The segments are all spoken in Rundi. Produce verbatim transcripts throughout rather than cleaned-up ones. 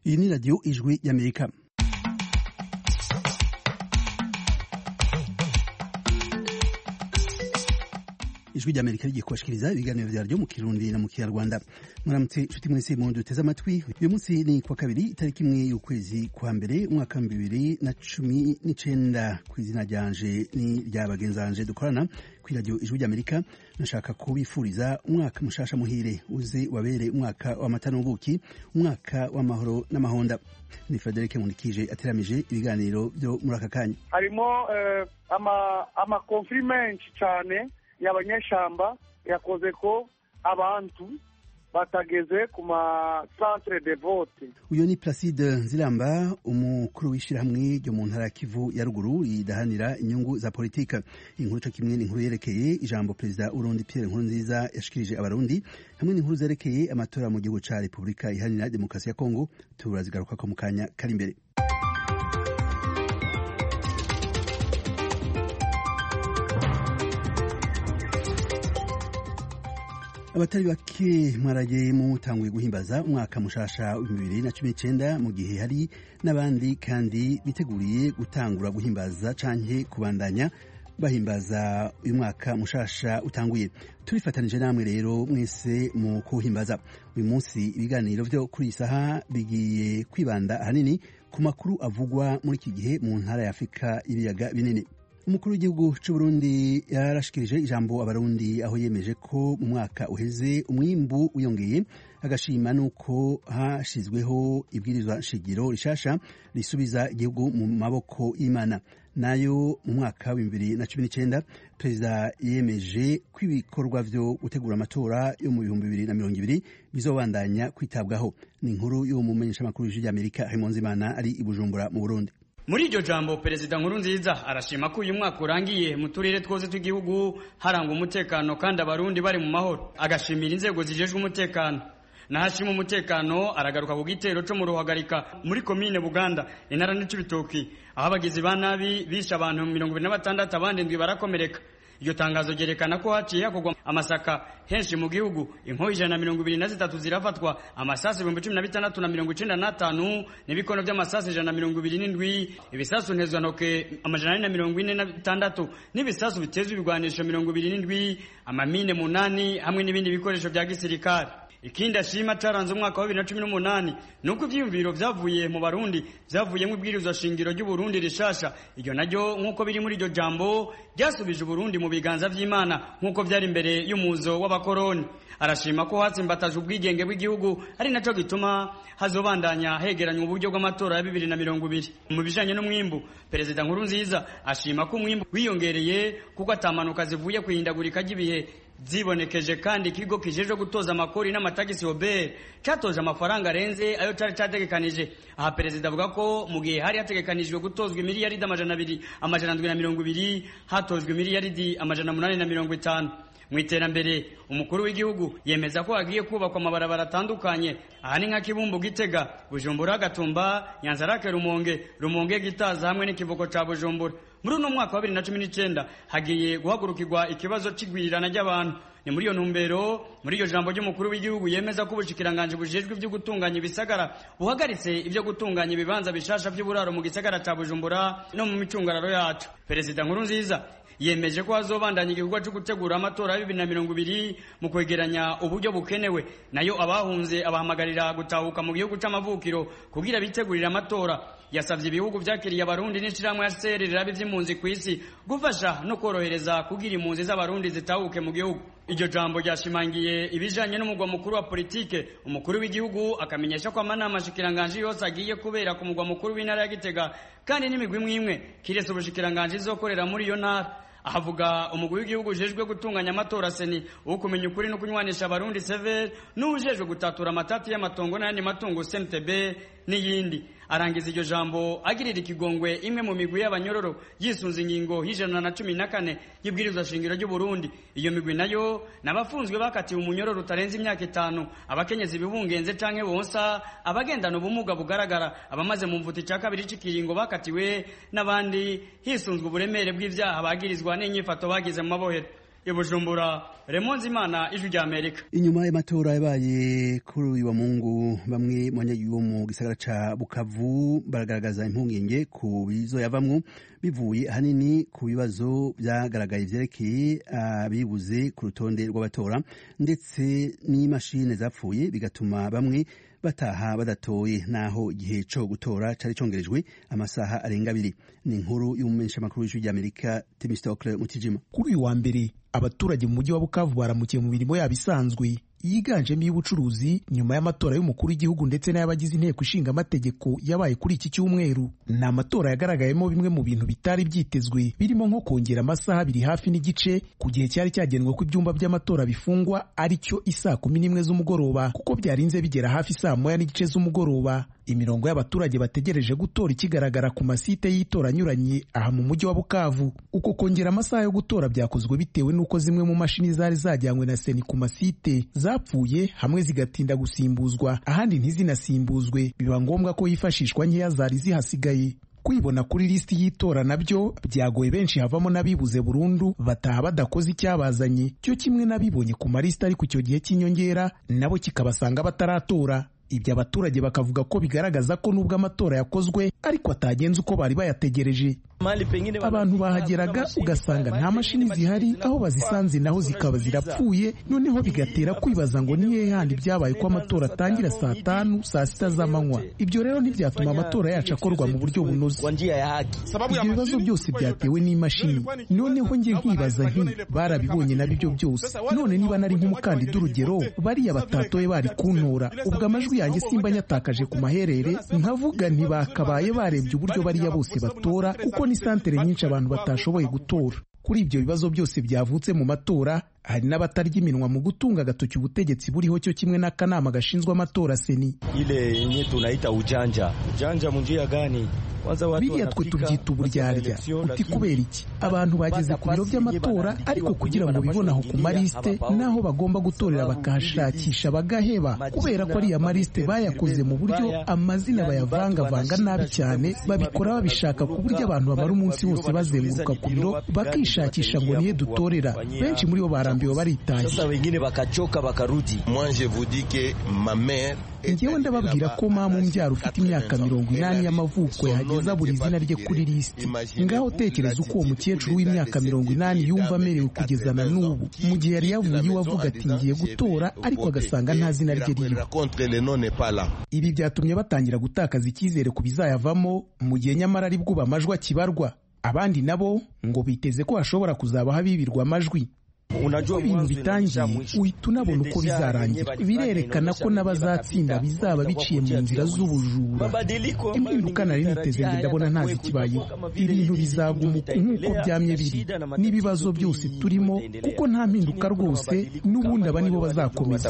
Iyi ni radio Ijwi y'Amerika. Ijwi ry'Amerika rigiye kubashikiriza ibiganiro vyaryo mu Kirundi na mu Kinyarwanda. Muramutse inshuti mwese mu duteze amatwi. Uyu munsi ni kwa kabiri itariki imwe y'ukwezi kwa mbere umwaka wa bibiri na cumi n'icenda. Kw'izina ryanje ni rya bagenzanje dukorana kuri radio Ijwi ry'Amerika. Nashaka kubifuriza umwaka mushasha muhire uze wabere umwaka w'amata n'ubuki, umwaka w'amahoro n'amahonda. Ni Frederic Munikije ateramije ibiganiro byo muri aka kanya. Harimo uh, ama ama confirmation cyane y'abanyeshamba yakoze ko abantu batageze ku ma centre de vote. Uyo ni Placide Nziramba, umukuru w'ishirahamwe ryo mu ntara ya Kivu ya ruguru ridahanira inyungu za politika. Inkuru cyo kimwe n'inkuru yerekeye ijambo Perezida Urundi Pierre Nkurunziza yashikirije abarundi, hamwe n'inkuru zerekeye amatora mu gihugu ca Republika Iharanira Demokarasi ya Kongo. Turazigaruka ko mu kanya kari imbere. Abatari bake mwaraye mutanguye guhimbaza umwaka mushasha wa bibiri na cumi n'icenda, mu gihe hari n'abandi kandi biteguriye gutangura guhimbaza canke kubandanya bahimbaza uyu mwaka mushasha utanguye. Turifatanije namwe rero mwese mu kuhimbaza uyu munsi. Ibiganiro vyo kuri isaha bigiye kwibanda ahanini ku makuru avugwa muri iki gihe mu ntara ya Afrika y'ibiyaga binini. Umukuru w'igihugu c'u Burundi yarashikirije ijambo abarundi, aho yemeje ko mu mwaka uheze umwimbu wiyongeye, agashima nuko hashizweho ibwirizwa shingiro rishasha risubiza igihugu mu maboko y'Imana. Nayo mu mwaka wa bibiri na cumi n'icenda Perezida yemeje ko ibikorwa vyo gutegura amatora yo mu bihumbi bibiri na mirongo ibiri bizobandanya kwitabwaho. Ni inkuru yo mu menyeshamakuru y'Ijwi ry'Amerika Imana ari i Bujumbura mu Burundi. Muri iryo jambo Perezida Nkurunziza arashima ko uyu mwaka urangiye mu turere twose tw'igihugu harangwa umutekano kandi abarundi bari mu mahoro, agashimira inzego zijejwe umutekano. Nahashima umutekano aragaruka ku gitero cyo mu Ruhagarika muri komine Buganda intara n'Cibitoki, aho abagizi ba nabi bishe abantu mirongo ibiri na batandatu abandi ndwi barakomereka. Iryo tangazo ryerekana ko haciye hakorwa amasaka henshi mu gihugu, inkoho ijana na mirongo ibiri na zitatu zirafatwa, amasasi ibihumbi cumi na bitandatu na mirongo icenda n'atanu n'ibikono vy'amasasi ijana na mirongo ibiri n'indwi, ibisasu ntezwantoke amajana ane na mirongo ine na bitandatu n'ibisasu bitezwe ibigwanisho mirongo ibiri n'indwi, amamine munani hamwe n'ibindi bikoresho vya gisirikare. Ikindi ashima caranze umwaka wa bibiri na cumi n'umunani nuko ivyiyumviro vyavuye mu Barundi vyavuye mu bwirizwa shingiro ry'u Burundi rishasha. Iryo naryo nkuko biri muri iryo jambo ryasubije Burundi mu biganza vy'Imana nkuko vyari imbere y'umuzo w'abakoroni. Arashima ko hatsimbataje ubwigenge bw'igihugu, ari naco gituma hazobandanya hegeranywa uburyo bw'amatora ya bibiri na mirongo ibiri. Mu bijanye n'umwimbu, Perezida Nkurunziza ashima ko umwimbu wiyongereye kuko atamanuka zivuye kwihindagurika ry'ibihe zibonekeje, kandi ikigo kijeje gutoza amakori n'amatagisi Obert catoje amafaranga arenze ayo cari categekanije. Aha Perezida avuga ko mu gihe hari hategekanijwe gutozwa miliyaridi amajana abiri amajana ndwi na mirongo ibiri hatojwe miliyaridi amajana munani na mirongo itanu. Mu iterambere, umukuru w'igihugu yemeza ko hagiye kubakwa amabarabara atandukanye, aha ni nka Kibumbu Gitega, Bujumbura Gatumba, Nyanzarake Rumonge, Rumonge Gitaza hamwe n'ikivuko ca Bujumbura. Muri uno mwaka wa bibiri na cumi n'icenda hagiye guhagurukirwa ikibazo c'igwirirana ry'abantu. Ni muri iyo ntumbero, muri iyo jambo ry'umukuru w'igihugu yemeza ko ubushikiranganje bujejwe ivyo gutunganya ibisagara buhagaritse ivyo gutunganya ibibanza bishasha vy'uburaro mu gisagara ca Bujumbura no mu micungararo yacu. Perezida Nkurunziza yemeje ko hazobandanya igikorwa cyo gutegura amatora ya bibiri na mirongo ibiri mu kwegeranya uburyo bukenewe, nayo abahunze abahamagarira gutahuka mu gihugu c'amavukiro kugira bitegurira amatora. Yasavye ibihugu vyakiriye abarundi n'ishirahamwe ya C R rirabe vy'impunzi kw'isi gufasha no korohereza kugira impunzi z'abarundi zitahuke mu gihugu. Iryo jambo ryashimangiye ibijanye n'umugwa mukuru wa politike. Umukuru w'igihugu akamenyesha ko amanama shikiranganje yose agiye kubera ku mugwa mukuru w'intara ya Gitega, kandi n'imigwi imwe kiretse ubushikiranganje izokorera muri iyo ntara. Ahavuga umugwi w'igihugu ujejwe gutunganya amatora seni wo kumenya ukuri no kunywanisha abarundi sever n'ujejwe gutatura amatati y'amatongo n'ayandi matungo C N T B n'iyindi. Arangiza iryo jambo agirira ikigongwe imwe mu migwi y'abanyororo yisunze ingingo y'ijana na cumi na kane y'ibwirizwa shingiro ry'u Burundi. Iyo migwi nayo nabafunzwe bakatiwe umunyororo utarenze imyaka itanu, abakenyezi bibungenze canke bonsa, abagendana ubumuga bugaragara, abamaze mu mvuti ca kabiri c'ikiringo bakatiwe, n'abandi hisunzwe uburemere bw'ivyaha bagirizwa n'inyifato bagize mu mabohero. Ibujumbura, Remonzi Imana, Ijwi rya Amerika. Inyuma y'amatora yabaye kuri uyu wa Mungu, bamwe mu banyagihugu mu gisagara ca Bukavu baragaragaza impungenge ku bizo yavamwo bivuye hanini ku bibazo byagaragaye vyerekeye abibuze ku rutonde rw'abatora ndetse n'imashine zapfuye bigatuma bamwe bataha badatoye naho igihe cyo gutora cari congerejwe amasaha arenga abiri. Ni inkuru y'umumenyesha makuru w'Ijwi rya Amerika Temistocle Mutijima. Kuri uyu wa mbere abaturage mu mujyi wa Bukavu baramukiye mu mirimo yabo isanzwe yiganjemo y'ubucuruzi nyuma y'amatora y'umukuru w'igihugu ndetse n'abagize inteko ishinga amategeko yabaye kuri iki cyumweru. Ni amatora yagaragayemo bimwe mu bintu bitari byitezwe birimo nko kongera amasaha abiri hafi n'igice ku gihe cyari cyagenwe ko ibyumba by'amatora bifungwa ari cyo isaa kumi n'imwe z'umugoroba kuko byarinze bigera hafi saa moya n'igice z'umugoroba. Imirongo y'abaturage bategereje gutora ikigaragara ku masite y'itora anyuranye aha mu mujyi wa Bukavu. Uko kongera amasaha yo gutora byakozwe bitewe n'uko zimwe mu mashini zari zajyanywe na seni ku masite zapfuye, hamwe zigatinda gusimbuzwa ahandi ntizinasimbuzwe, biba ngombwa ko yifashishwa nkeya zari zihasigaye. Kwibona kuri listi y'itora nabyo byagoye benshi, havamo n'abibuze burundu bataha badakoze icyabazanye, cyo kimwe n'abibonye ku malisita ari ku cyo gihe cy'inyongera nabo kikabasanga bataratora. Ibyo abaturage bakavuga ko bigaragaza ko nubwo amatora yakozwe ariko atagenze uko bari bayategereje. Abantu bahageraga ugasanga nta mashini zihari, aho bazisanze naho zikaba zirapfuye, noneho bigatera kwibaza ngo ni hehe handi byabaye ko amatora atangira saa tanu saa sita z'amanywa. Ibyo rero ntibyatuma amatora yacu akorwa mu buryo bunoze. Ibyo bibazo byose byatewe n'imashini. Noneho njye nkibaza nti barabibonye nabyo byose, none niba nari nk'umukandida urugero bariya batatoye bari kuntora, ubwo amajwi yanjye simba nyatakaje ku maherere, nkavuga ntibakabaye barebye uburyo bariya bose batora kuko ni santere nyinshi abantu batashoboye gutora. Kuri ibyo bibazo byose byavutse mu matora, hari n'abatarya iminwa mu gutunga agatoki ubutegetsi buriho cyo kimwe n'akanama gashinzwe amatora seni. Ile yenye tunaita ujanja ujanja mu njia gani? Biriya twe tubyita uburyarya. Uti kubera iki? Abantu bageze ku biro by'amatora ariko kugira ngo bibonaho ku maliste naho bagomba gutorera bakahashakisha bagaheba, kubera ko ariya maliste bayakoze mu buryo amazina bayavangavanga nabi cyane, babikora babishaka ku buryo abantu bamara umunsi wose bazenguruka ku biro bakishakisha ngo niye dutorera. Benshi muri bo barambiwe baritaye. Sasa wengine bakachoka bakarudi. Moi je vous dis que ma mère, njyewe ndababwira ko mama umbyara ufite imyaka mirongo inani y'amavuko yahageza buri izina rye kuri lisiti. Ngaho tekereza uko uwo mukecuru w'imyaka mirongo inani yumva amerewe kugeza na n'ubu, mu gihe yari yavuye iwe avuga ati ngiye gutora ariko agasanga nta zina rye ririho. Ibi byatumye batangira gutakaza icyizere ku bizayavamo, mu gihe nyamara ari bwo amajwi akibarwa. Abandi nabo ngo biteze ko hashobora kuzabaho abibirwa amajwi. Uko ibintu bitangiye uhita unabona uko bizarangira. Birerekana ko n'abazatsinda bizaba biciye mu nzira z'ubujura. Impinduka nari niteze nge ndabona ntazi kibayeho. Ibintu bizaguma nk'uko byamye biri n'ibibazo byose turimo, kuko nta mpinduka rwose, n'ubundi aba nibo bazakomeza.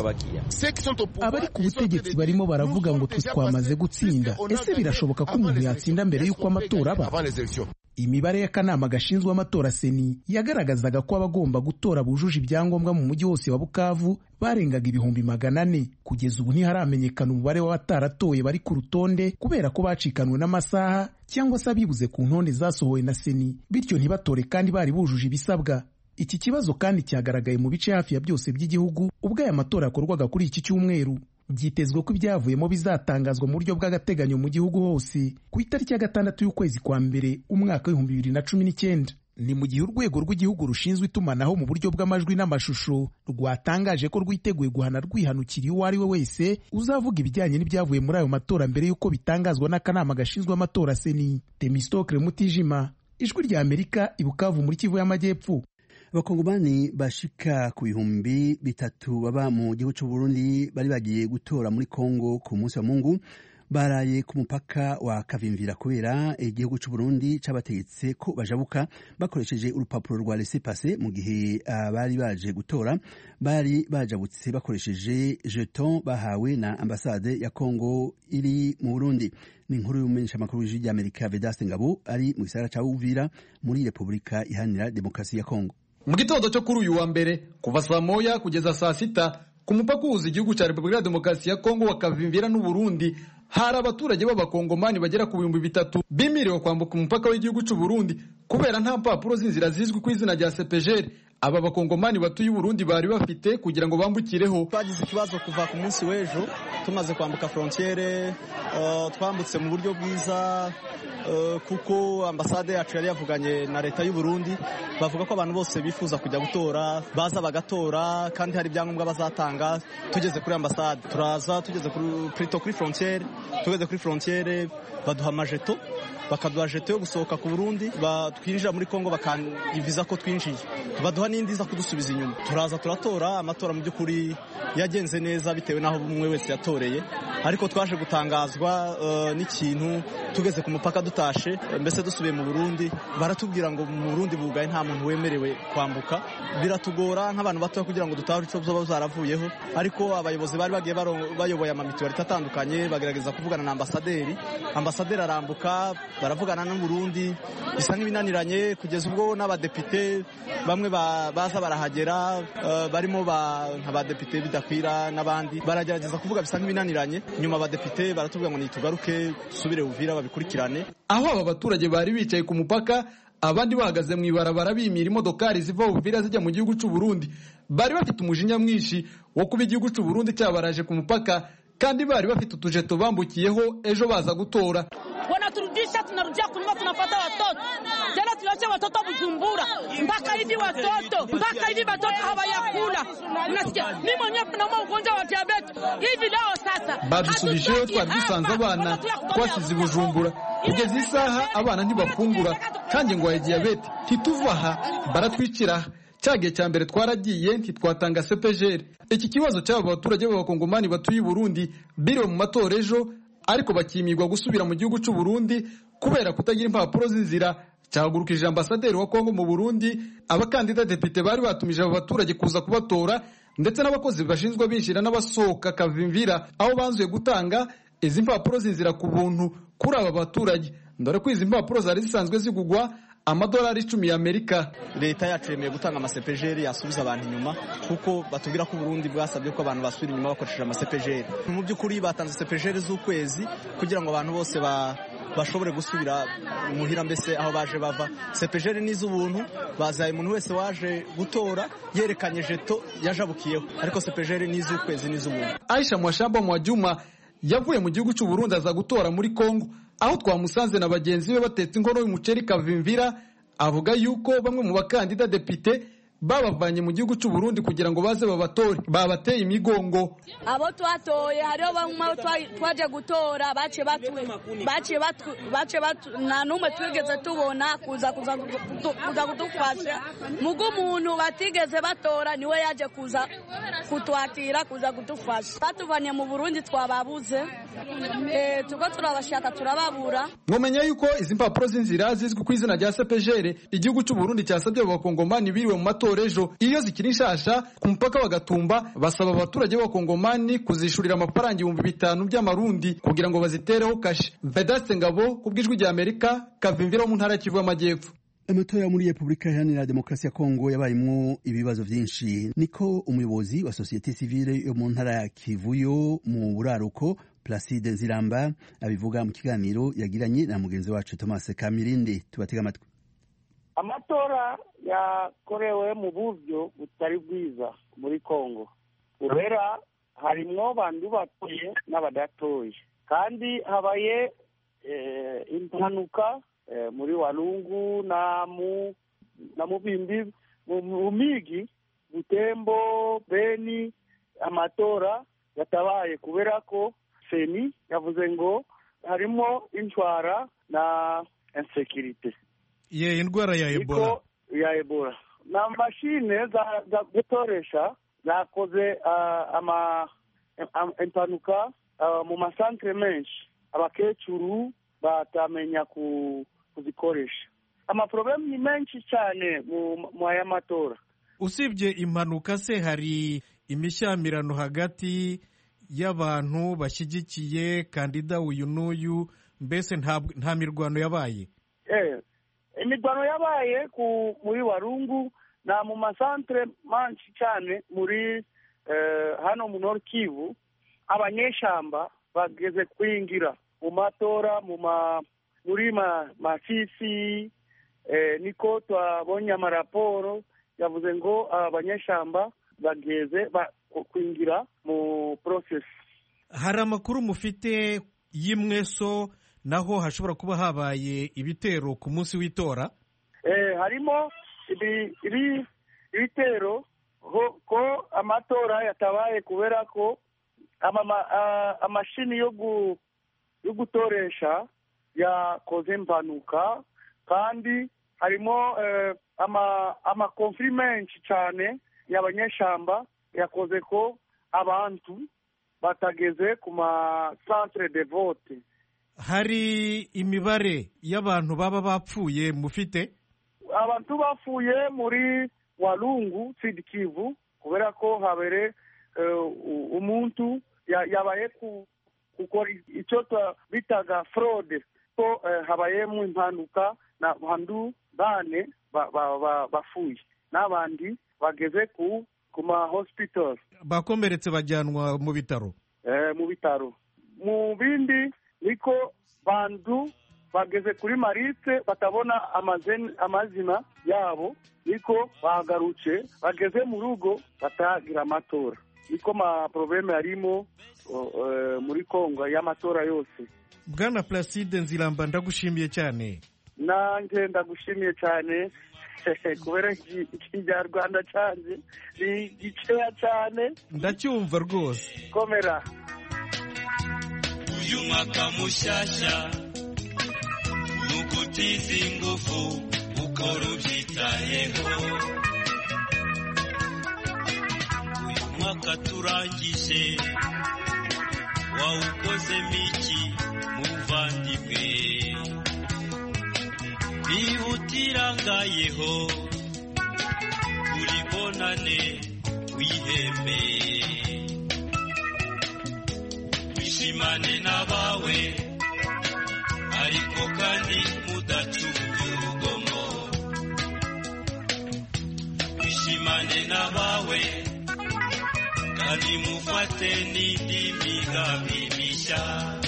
Abari ku butegetsi barimo baravuga ngo twe twamaze gutsinda. Ese birashoboka ko umuntu yatsinda mbere y'uko amatora aba? Imibare y'akanama gashinzwe amatora seni yagaragazaga ko abagomba gutora bujuje ibyangombwa mu mujyi wose wa Bukavu barengaga ibihumbi magana ane. Kugeza ubu ntiharamenyekana umubare w'abataratoye bari ku rutonde kubera ko bacikanwe n'amasaha cyangwa se abibuze ku ntonde zasohowe na seni, bityo ntibatore kandi bari bujuje ibisabwa. Iki kibazo kandi cyagaragaye mu bice hafi ya byose by'igihugu ubwo aya matora yakorwaga kuri iki cyumweru. Byitezwe ko ibyavuyemo bizatangazwa mu buryo bw'agateganyo mu gihugu hose ku itariki ya gatandatu y'ukwezi kwa mbere umwaka w'ibihumbi bibiri na cumi n'icyenda. Ni mu gihe urwego rw'igihugu rushinzwe itumanaho mu buryo bw'amajwi n'amashusho rwatangaje ko rwiteguye guhana rwihanukiriye uwo ari we wese uzavuga ibijyanye n'ibyavuye muri ayo matora mbere y'uko bitangazwa n'akanama gashinzwe amatora seni. Temistocle Mutijima, Ijwi rya Amerika, i Bukavu muri Kivu y'Amajyepfo. Abakongomani bashika ku bihumbi bitatu baba mu gihugu cy'u Burundi bari bagiye gutora muri Kongo ku munsi wa Mungu baraye ku mupaka wa Kavimvira kubera igihugu cy'u Burundi cabategetse ko bajabuka bakoresheje urupapuro rwa laissez-passer, mu gihe abari baje gutora bari bajabutse bakoresheje jeton bahawe na ambasade ya Kongo iri mu Burundi. Ni inkuru y'umumenyesha makuru w'Ijwi rya Amerika Vedaste Ngabo ari mu gisagara ca Uvira muri Republika Iharanira Demokarasi ya Kongo. Mu gitondo cyo kuri uyu wa mbere kuva saa moya kugeza saa sita ku mupaka uhuza igihugu cya Repubulika ya Demokarasi ya Kongo wa Kavimvira n'u Burundi, hari abaturage b'abakongomani bagera ku bihumbi bitatu bimiriwe kwambuka umupaka w'igihugu cy'u Burundi kubera nta mpapuro z'inzira zizwi ku izina rya C P G R aba bakongomani batuye Burundi bari bafite kugira ngo bambukireho. Twagize ikibazo kuva ku munsi w'ejo tumaze kwambuka frontiere, uh, twambutse mu buryo bwiza uh, kuko ambasade yacu yari yavuganye na leta y'u Burundi, bavuga ko abantu bose bifuza kujya gutora baza bagatora kandi hari ibyangombwa bazatanga. Tugeze kuri ambasade turaza, tugeze kuri prito kuri frontiere, tugeze kuri frontiere baduha majeto, bakaduha jeto yo gusohoka ku Burundi, batwinjira muri Kongo bakanyiviza ko twinjiye, baduha n'indi za kudusubiza inyuma. Turaza turatora, amatora mu by'ukuri yagenze neza bitewe n'aho umwe wese yatoreye, ariko twaje gutangazwa uh, n'ikintu tugeze ku mupaka dutashe, mbese dusubiye mu Burundi baratubwira ngo mu Burundi bugaye nta muntu wemerewe kwambuka. Biratugora nk'abantu bato kugira ngo dutahure ico byo zaravuyeho, ariko abayobozi bari bagiye bayoboye amamituwarite atandukanye bagerageza kuvugana na ambasaderi, ambasaderi arambuka baravugana n'u Burundi, bisa nk'ibinaniranye kugeza ubwo n'abadepite bamwe baza barahagera, uh, barimo ba nk'abadepite bidakwira n'abandi baragerageza kuvuga bisa nk'ibinaniranye. Nyuma abadepite baratubwira ngo nitugaruke dusubire Uvira babikurikirane. Aho aba baturage bari bicaye ku mupaka, abandi bahagaze mu ibarabara bimira imodokari ziva Uvira zijya mu gihugu cy'u Burundi, bari bafite umujinya mwinshi wo kuba igihugu cy'u Burundi cyabaraje ku mupaka, kandi bari bafite utujeto bambukiyeho ejo baza gutora. Wanaturudisha, tunarudia kunyuma, tunapata watoto tena, tunache watoto Bujumbura mpaka hivi watoto mpaka hivi watoto hawayakula. Unasikia mimi mwenyewe kuna ugonjwa wa diabetes hivi leo. Sasa badusubijeyo twari dusanze abana twasize Bujumbura, kugeza isaha abana ntibafungura kandi ngo ya diabetes ntituvaha baratwicira. Cyagiye cya mbere twaragiye ntitwatanga C P G R. Iki kibazo cy'aba baturage b'abakongomani batuye Burundi biriwe mu matora ejo, ariko bakimirwa gusubira mu gihugu cy'u Burundi kubera kutagira impapuro z'inzira, cyahagurukije ambasaderi wa Kongo mu Burundi, abakandida depite bari batumije aba baturage kuza kubatora, ndetse n'abakozi bashinzwe binjira n'abasohoka Kavimvira, aho banzuye gutanga izi mpapuro z'inzira ku buntu kuri aba baturage, ndore ko izi mpapuro zari zisanzwe zigugwa amadolari icumi y'Amerika. Leta yacu yemeye gutanga ama C P G R yasubiza abantu inyuma, kuko batubwira ko Burundi bwasabye ko abantu basubira inyuma bakoresheje ama C P G R. Mu by'ukuri batanze C P G R z'ukwezi kugira ngo abantu bose ba bashobore gusubira muhira, mbese aho baje bava. C P G R n'iz'ubuntu, bazaye umuntu wese waje gutora yerekanye jeto yajabukiyeho, ariko C P G R n'iz'ukwezi n'iz'ubuntu. Aisha Mwashamba Mwajuma yavuye mu gihugu cy'u Burundi aza gutora muri Kongo, aho twamusanze na bagenzi be batetse inkono y'umuceri Kavimvira. Avuga yuko bamwe mu bakandida depite babavanye mu gihugu cy'u Burundi kugira ngo baze babatore, babateye imigongo. Abo twatoye hariho bamwe twaje gutora bace batu bace batu bace batu na numwe twigeze tubona kuza kuza kuza kudufasha. Mugu umuntu batigeze batora niwe yaje kuza kutwatira kuza kudufasha. Batuvanye mu Burundi twababuze, eh tuko turabashaka turababura. Mwomenya yuko izi mpapuro z'inzira zizwi ku izina rya C P G R igihugu cy'u Burundi cyasabye abakongomani biriwe mu matora ejo, iyo zikiri nshasha ku mupaka wa Gatumba, basaba abaturage b'abakongomani kuzishurira amafaranga ibihumbi bitanu by'amarundi kugira ngo bazitereho kashe. Vedaste Ngabo kubw'ijwi rya Amerika, Kavimvira mu ntara ya Kivu y'Amajyepfo. Amatora muri Republika Iharanira Demokarasi ya Kongo yabayimwo ibibazo vyinshi, niko umuyobozi wa societe civile yo mu ntara ya Kivu yo mu buraruko Placide Nziramba abivuga mu kiganiro yagiranye na mugenzi wacu Thomas Kamirindi. Tubatega amatwi. Amatora yakorewe mu buryo butari bwiza muri Kongo, kubera harimwo bandu batoye n'abadatoye, kandi habaye eh, impanuka eh, muri Walungu na mu na mubimbi mu migi Butembo, Beni. Amatora yatabaye kubera ko Seni yavuze ngo harimo intwara na insecurity ye indwara ya Ebola ya Ebola na mashine za, za gutoresha zakoze uh, ama impanuka uh, mu masantre menshi, abakecuru batamenya ku kuzikoresha. Ama problem ni menshi cyane mu mu aya matora. Usibye impanuka se hari imishyamirano hagati y'abantu bashyigikiye kandida uyu n'uyu, mbese nta nta mirwano yabaye? Eh imirwano yabaye ku muri Walungu na mu masantre manshi cyane muri eh, hano mu Nord Kivu. Abanyeshamba bageze kwingira mu matora mu ma muri ma masisi eh, niko twabonye amaraporo yavuze ngo abanyeshamba bageze kwingira mu process. Hari amakuru mufite y'Imweso naho hashobora kuba habaye ibitero ku munsi w'itora? Eh, harimo ibi ibi ibitero ko amatora yatabaye kubera ko amashini yo yo gutoresha yakoze impanuka, kandi harimo ama ama konfli menshi cyane y'abanyeshamba yakoze ko abantu batageze ku ma centre de vote. Hari imibare y'abantu baba bapfuye mufite? Abantu bapfuye muri Walungu Sud Kivu kubera ko habere uh, umuntu yabaye ku gukora icyo bitaga fraude, ko uh, habaye mu impanuka na bantu bane bafuye n'abandi bageze ku kuma hospital, bakomeretse bajyanwa mu bitaro. Eh, mu bitaro. Mu bindi niko bantu bageze kuri Maritse batabona amazina amazina yabo, niko bagarutse bageze mu rugo batagira amatora. Niko ma probleme arimo uh, muri Kongo y'amatora yose. Bwana Placide Nzilamba, ndagushimiye cyane. Nanjye ndagushimiye cyane kubera ikinyarwanda cyane ni giceya cyane. Ndacyumva rwose. Komera. Uyu mwaka mushasha nukutiza ingufu ukora ubyitayeho. Uyu mwaka turangije wawukozemo iki muvandimwe? Bihutirangayeho uribonane wiheme, wishimane n'abawe ariko kandi mudacubya urugomo. Wishimane n'abawe kandi mufate n'indi migambi mishya.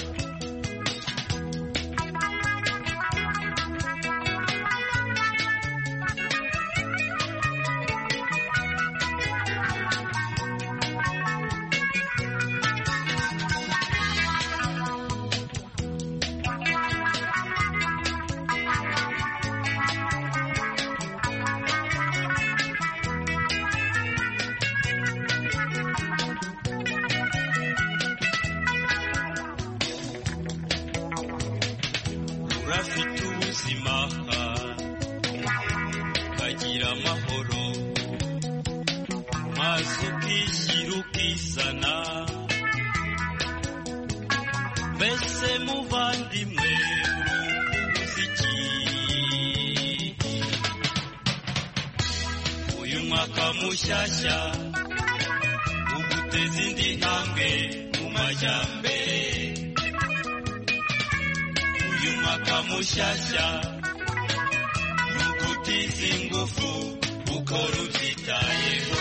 Urafite ubuzima kagira amahoro, maze ukishyira ukizana. Mbese muvandimwe uruzi iki? Uyu mwaka mushyashya uguteza indi ntambwe mu majyambere. Uyu mwaka mushyashya nukutiza ingufu ukora ubyitayeho.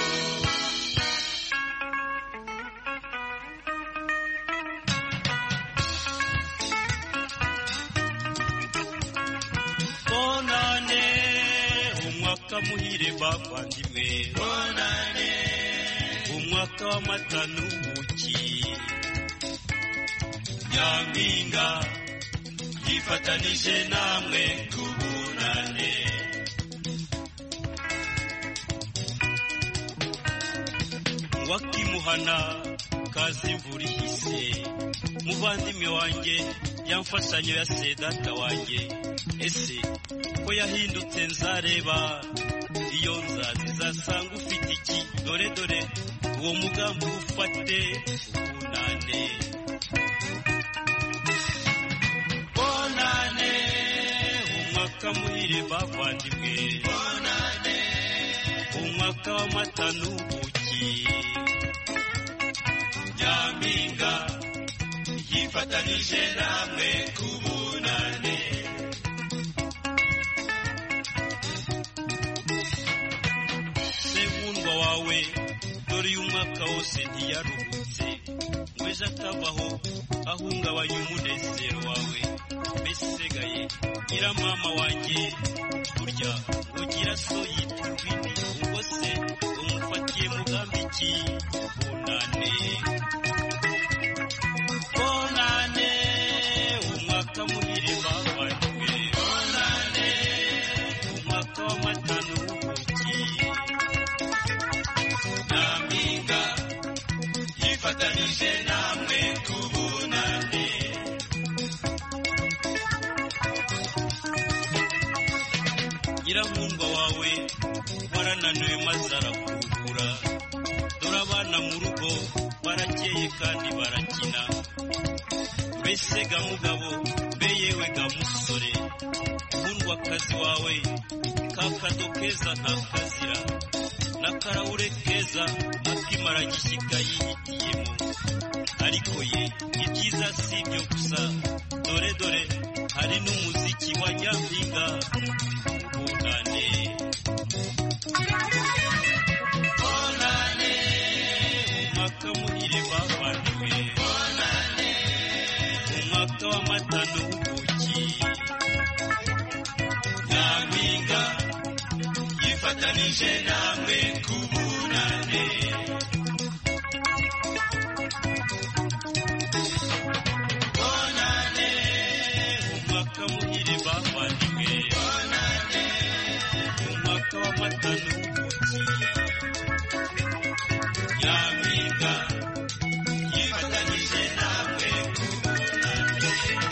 Bonane umwaka muhire bavandimwe, bonane umwaka w'amata n'ubuki. Nyampinga yifatanije namwe kubunane. Wakimuhana kazi imvura ihise, muvandimwe wanjye yamfashanyo ya se data wanjye. Ese ko yahindutse nzareba iyo nzazi zasanga ufite iki? Dore dore uwo mugambi ufate ubunane. Bonane umwaka muhire bavandimwe, bonane umwaka w'amata n'ubuki. Nyampinga yifatanije namwe kubunane. Senkundwa wawe dore uyu mwaka wose ntiyaruhutse, ngo ejo atavaho ahungabanya umunezero wawe mbesigaye nyiramama wanjye burya ugira so yitwa urwini ubwo se umufatiye mugambi ki bunane bonane umwaka muhire bavanywe bonane umwaka w'amatanu w'ubuki nampinga yifatanije namwe tubunane nyirankundwa wawe warananiwe maze arakukura dore abana mu rugo barakeye kandi barakina mbese ga mugabo mbe yewe ga musore nkundwakazi wawe kakado keza ntakazira n'akarahure keza akimara gishyika yihitiyemo ariko ye ibyiza si ibyo gusa dore dore hari n'umuziki wa nyampinga bunane bonane umwaka muhire bavaniwe bonane umwaka w'amatanu w'ubuki nyampinga yifatanije namwe ku bunane bonane umwaka muhire bavaniwe bonane umwaka w'amatanu w'ubuki nyampinga yifatanije namwe ku bunane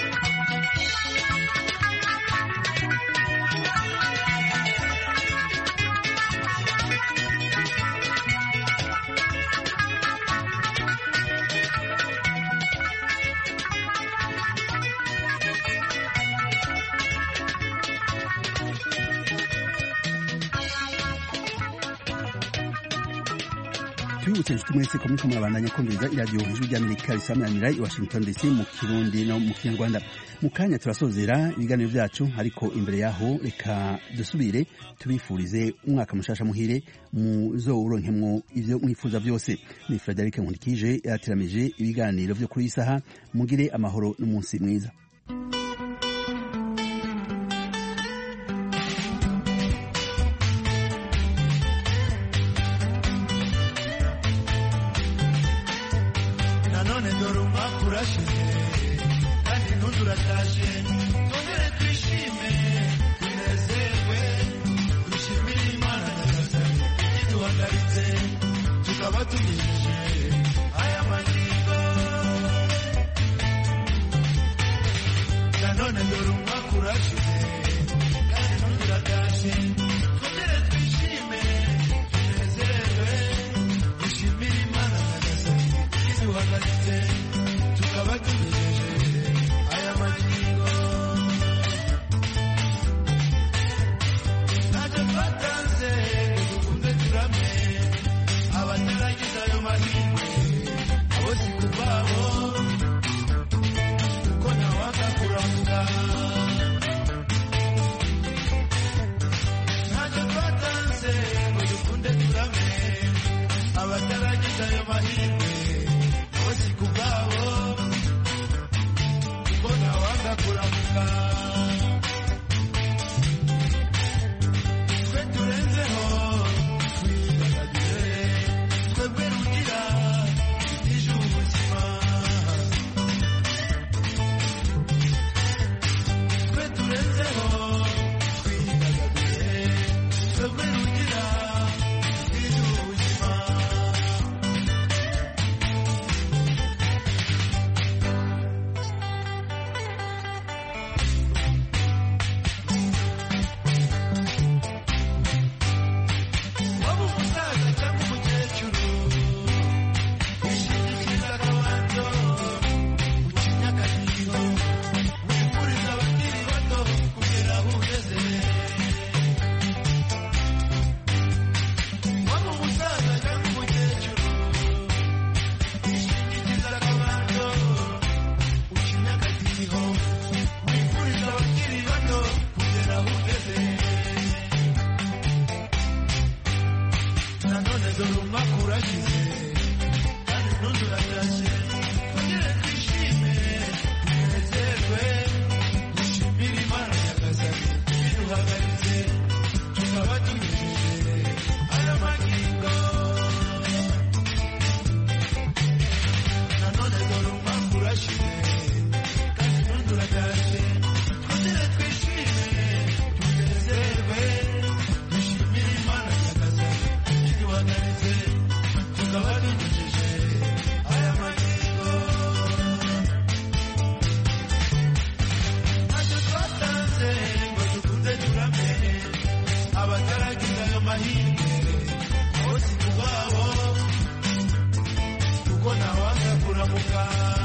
tubibutse inshuti mwese ko muriko murabandanya kumviriza iradiyo ijwi ry'amerika risamanira i washington dc mu kirundi no mu kinyarwanda. Mu kanya turasozera ibiganiro byacu, ariko imbere yaho reka dusubire tubifurize umwaka mushasha muhire muzowuronkemwo ivyo mwifuza byose. Ni Frederic Nkundikije yatiramije ibiganiro vyo kuri isaha. Mugire amahoro n'umunsi mwiza. Nanone dore umwaka urashize kandi n'undi uratashe muka